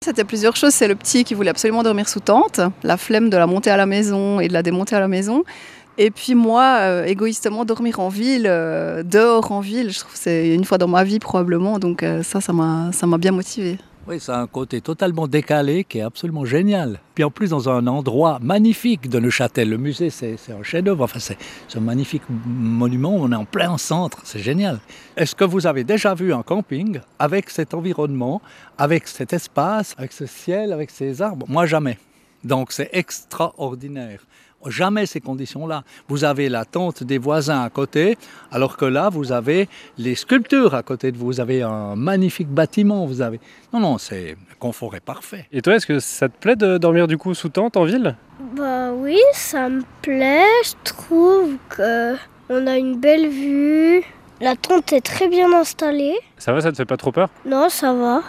C'était plusieurs choses. C'est le petit qui voulait absolument dormir sous tente, la flemme de la monter à la maison et de la démonter à la maison. Et puis moi, égoïstement, dormir en ville, dehors en ville, je trouve que c'est une fois dans ma vie probablement. Donc ça m'a bien motivée. Oui, ça a un côté totalement décalé qui est absolument génial. Puis en plus, dans un endroit magnifique de Neuchâtel. Le musée, c'est un chef-d'œuvre. Enfin, c'est un magnifique monument. On est en plein centre. C'est génial. Est-ce que vous avez déjà vu un camping avec cet environnement, avec cet espace, avec ce ciel, avec ces arbres? Moi, jamais. Donc, c'est extraordinaire. Jamais ces conditions-là. Vous avez la tente des voisins à côté, alors que là, vous avez les sculptures à côté de vous. Vous avez un magnifique bâtiment. Vous avez... Non, le confort est parfait. Et toi, est-ce que ça te plaît de dormir du coup sous tente en ville? Bah oui, ça me plaît. Je trouve qu'on a une belle vue. La tente est très bien installée. Ça va, ça te fait pas trop peur? Non, ça va.